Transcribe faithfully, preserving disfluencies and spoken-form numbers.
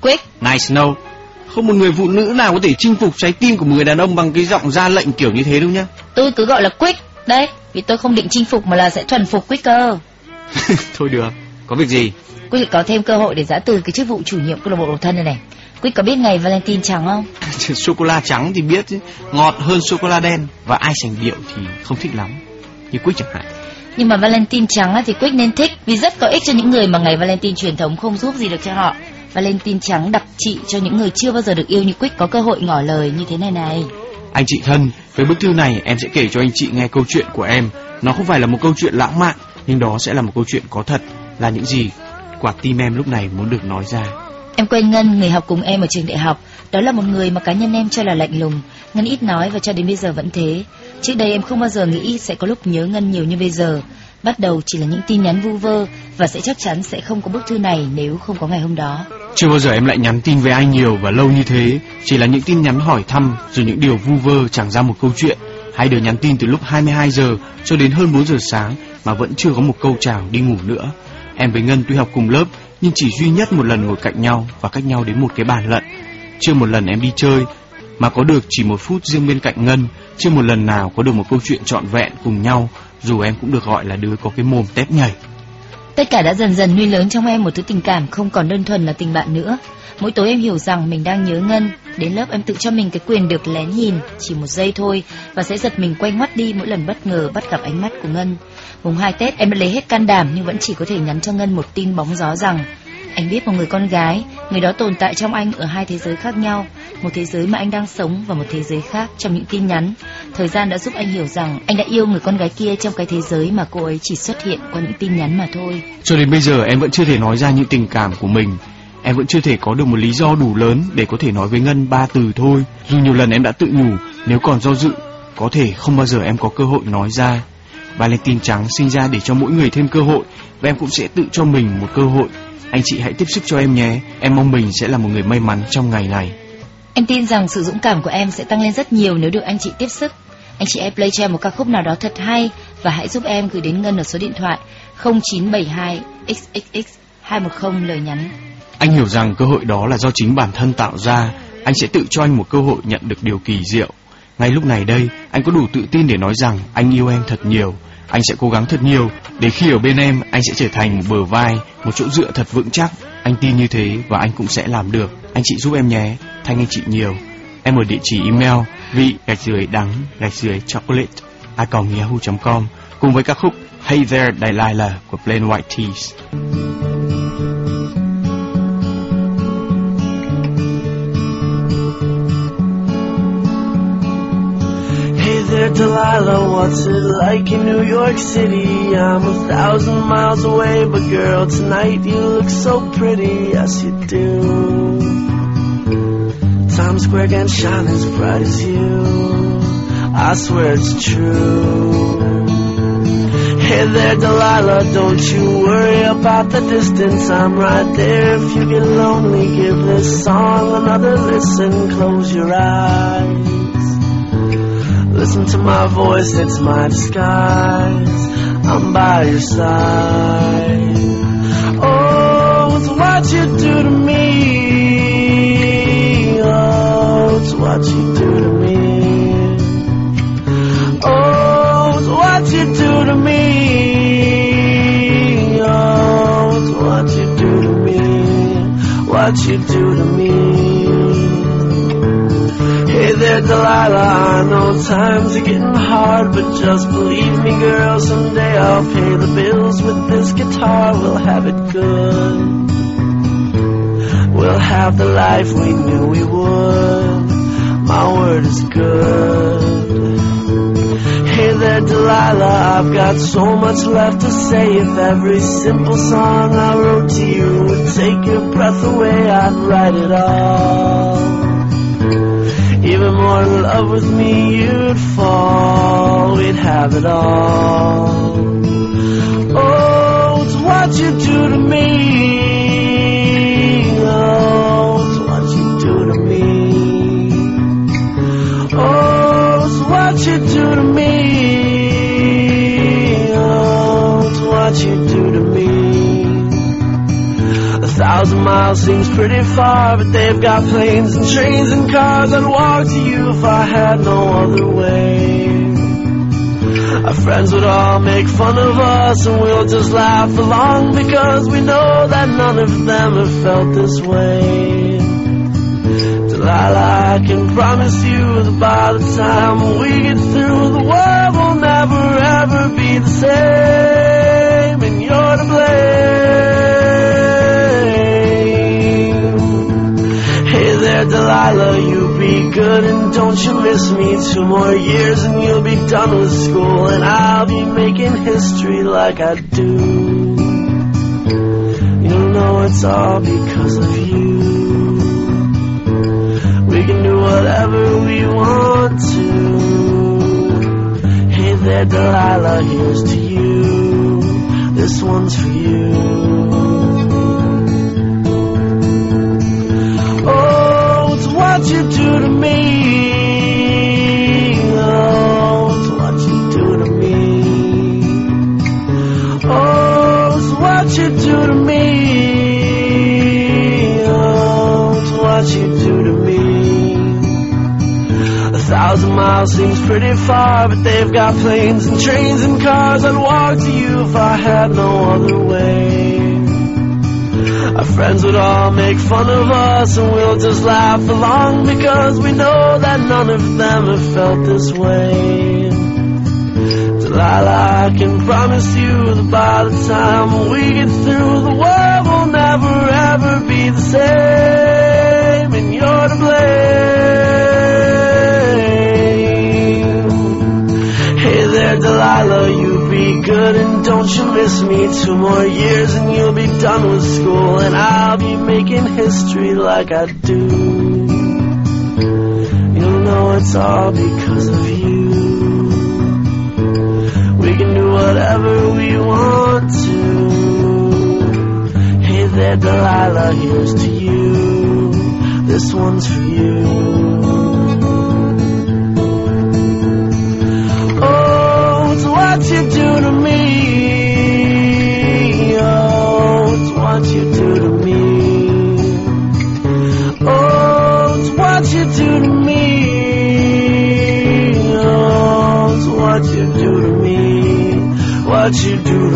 Quick. Này Snow, không một người phụ nữ nào có thể chinh phục trái tim của một người đàn ông bằng cái giọng ra lệnh kiểu như thế đâu nhá. Tôi cứ gọi là Quick đấy, vì tôi không định chinh phục mà là sẽ thuần phục Quick cơ. Thôi được, có việc gì? Quick có thêm cơ hội để giã từ cái chức vụ chủ nhiệm câu lạc bộ độc thân này này. Quick có biết ngày Valentine trắng không? Sô cô la trắng thì biết chứ, ngọt hơn sô cô la đen, và ai sành điệu thì không thích lắm, như Quick chẳng hạn. Nhưng mà Valentine trắng thì Quick nên thích, vì rất có ích cho những người mà ngày Valentine truyền thống không giúp gì được cho họ. Valentine trắng đặc trị cho những người chưa bao giờ được yêu như Quick có cơ hội ngỏ lời như thế này này. Anh chị thân, với bức thư này em sẽ kể cho anh chị nghe câu chuyện của em. Nó không phải là một câu chuyện lãng mạn, nhưng đó sẽ là một câu chuyện có thật, là những gì quả tim em lúc này muốn được nói ra. Em quen Ngân, người học cùng em ở trường đại học. Đó là một người mà cá nhân em cho là lạnh lùng. Ngân ít nói và cho đến bây giờ vẫn thế. Trước đây em không bao giờ nghĩ sẽ có lúc nhớ Ngân nhiều như bây giờ. Bắt đầu chỉ là những tin nhắn vu vơ, và sẽ chắc chắn sẽ không có bức thư này nếu không có ngày hôm đó. Chưa bao giờ em lại nhắn tin với ai nhiều và lâu như thế. Chỉ là những tin nhắn hỏi thăm, rồi những điều vu vơ chẳng ra một câu chuyện. Hai đứa nhắn tin từ lúc hai mươi hai giờ cho đến hơn bốn giờ sáng mà vẫn chưa có một câu chào đi ngủ nữa. Em với Ngân tuy học cùng lớp, nhưng chỉ duy nhất một lần ngồi cạnh nhau và cách nhau đến một cái bàn lận. Chưa một lần em đi chơi mà có được chỉ một phút riêng bên cạnh Ngân. Chưa một lần nào có được một câu chuyện trọn vẹn cùng nhau, dù em cũng được gọi là đứa có cái mồm tép nhảy. Tất cả đã dần dần nuôi lớn trong em một thứ tình cảm không còn đơn thuần là tình bạn nữa. Mỗi tối em hiểu rằng mình đang nhớ Ngân. Đến lớp em tự cho mình cái quyền được lén nhìn chỉ một giây thôi, và sẽ giật mình quay ngoắt đi mỗi lần bất ngờ bắt gặp ánh mắt của Ngân. Mùng hai Tết em đã lấy hết can đảm nhưng vẫn chỉ có thể nhắn cho Ngân một tin bóng gió rằng anh biết một người con gái, người đó tồn tại trong anh ở hai thế giới khác nhau, một thế giới mà anh đang sống và một thế giới khác. Trong những tin nhắn, thời gian đã giúp anh hiểu rằng anh đã yêu người con gái kia trong cái thế giới mà cô ấy chỉ xuất hiện qua những tin nhắn mà thôi. Cho đến bây giờ em vẫn chưa thể nói ra những tình cảm của mình. Em vẫn chưa thể có được một lý do đủ lớn để có thể nói với Ngân ba từ thôi. Dù nhiều lần em đã tự nhủ nếu còn do dự, có thể không bao giờ em có cơ hội nói ra. Valentine trắng sinh ra để cho mỗi người thêm cơ hội, và em cũng sẽ tự cho mình một cơ hội. Anh chị hãy tiếp sức cho em nhé. Em mong mình sẽ là một người may mắn trong ngày này. Em tin rằng sự dũng cảm của em sẽ tăng lên rất nhiều nếu được anh chị tiếp sức. Anh chị hãy play cho em một ca khúc nào đó thật hay, và hãy giúp em gửi đến Ngân ở số điện thoại không chín bảy hai x x x hai một không lời nhắn. Anh hiểu rằng cơ hội đó là do chính bản thân tạo ra. Anh sẽ tự cho anh một cơ hội nhận được điều kỳ diệu. Ngay lúc này đây, anh có đủ tự tin để nói rằng anh yêu em thật nhiều. Anh sẽ cố gắng thật nhiều để khi ở bên em, anh sẽ trở thành một bờ vai, một chỗ dựa thật vững chắc. Anh tin như thế và anh cũng sẽ làm được. Anh chị giúp em nhé. Thanh anh chị nhiều. Em ở địa chỉ email vị gạch dưới đắng gạch dưới chocolate a còng yahoo chấm com cùng với ca khúc Hey There Delilah của Plain White T's. There, Delilah, what's it like in New York City? I'm a thousand miles away, but girl, tonight you look so pretty, yes you do. Times Square can't shine as bright as you, I swear it's true. Hey there, Delilah, don't you worry about the distance, I'm right there. If you get lonely, give this song another listen, close your eyes. Listen to my voice, it's my disguise. I'm by your side. Oh, it's what you do to me. Oh, it's what you do to me. Oh, it's what you do to me. Oh, it's what you do to me. What you do to me. Hey there, Delilah, I know times are getting hard, but just believe me, girl, someday I'll pay the bills with this guitar. We'll have it good. We'll have the life we knew we would. My word is good. Hey there, Delilah, I've got so much left to say. If every simple song I wrote to you would take your breath away, I'd write it all. Even more in love with me you'd fall. We'd have it all. Oh, it's what you do to me. Oh, it's what you do to me. Oh, it's what you do to me. Oh, it's what you do to me. A thousand thousand miles seems pretty far, but they've got planes and trains and cars. I'd walk to you if I had no other way. Our friends would all make fun of us, and we'll just laugh along, because we know that none of them have felt this way. Delilah, I can promise you that by the time we get through, the world will never ever be the same, and you're to blame. Hey there, Delilah, you be good and don't you miss me. Two more years and you'll be done with school, and I'll be making history like I do. You'll know it's all because of you. We can do whatever we want to. Hey there, Delilah, here's to you. This one's for you. Oh, it's what you do to me. Oh, it's what you do to me. Oh, it's what you do to me. Oh, it's what you do to me. A thousand miles seems pretty far, but they've got planes and trains and cars. I'd walk to you if I had no other way. Our friends would all make fun of us, and we'll just laugh along, because we know that none of them have felt this way. Delilah, I can promise you that by the time we get through, the world will never ever be the same, and you're to blame. Hey there, Delilah, you be good and don't you miss me. Two more years and you'll be done with school, and I'll be making history like I do. You'll know it's all because of you. We can do whatever we want to. Hey there, Delilah, here's to you. This one's for you. Oh, it's what you do to me. Oh, it's what you do to me. Oh, it's what you do to me. Oh, it's what you do to me. What you do to